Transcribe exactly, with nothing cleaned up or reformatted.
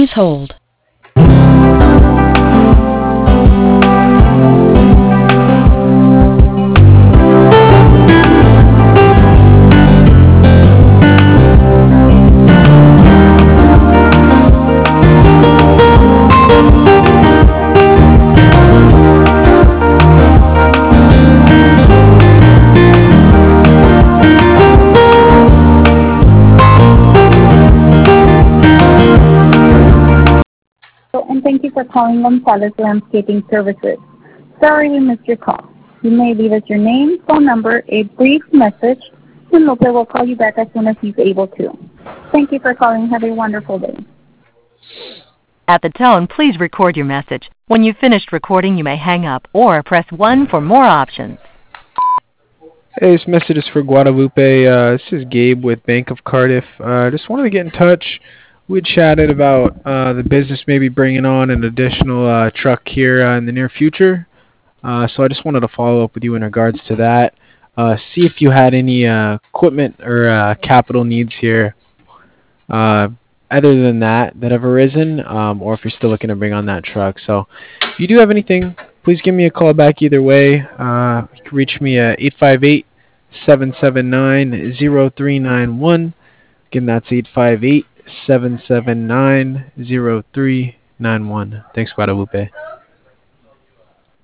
Please hold. And thank you for calling Gonzalez Landscaping Services. Sorry we missed your call. You may leave us your name, phone number, a brief message, and Lope will call you back as soon as he's able to. Thank you for calling. Have a wonderful day. At the tone, please record your message. When you've finished recording, you may hang up or press one for more options. Hey, this message is for Guadalupe. Uh, this is Gabe with Bank of Cardiff. Uh, just wanted to get in touch. We chatted about uh, the business maybe bringing on an additional uh, truck here uh, in the near future. Uh, so I just wanted to follow up with you in regards to that. Uh, see if you had any uh, equipment or uh, capital needs here uh, other than that that have arisen, um, or if you're still looking to bring on that truck. So if you do have anything, please give me a call back either way. Uh, you can reach me at eight five eight, seven seven nine, zero three nine one. Again, that's eight five eight, seven seven nine, zero three nine one. Thanks, Guadalupe.